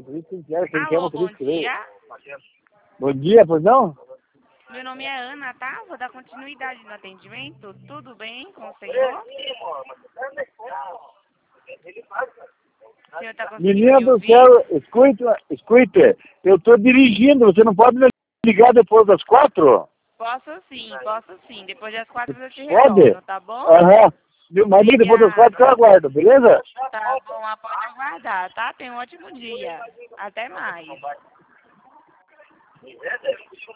motorista quem quer, Alô, bom motorista que veio. dia. Bom dia, pois não? Meu nome é Ana, tá? Vou dar continuidade no atendimento. Tudo bem com o senhor? O senhor tá conseguindo Menina me do ouvir? céu, escute, eu estou dirigindo, você não pode me ligar depois das 4? Posso sim. Depois das 4 eu te Pode? retorno, tá bom? Aham. Mas depois das 4 que eu Obrigada. aguardo, beleza? Tá bom, pode aguardar, tá? Tenha um ótimo dia. Até mais.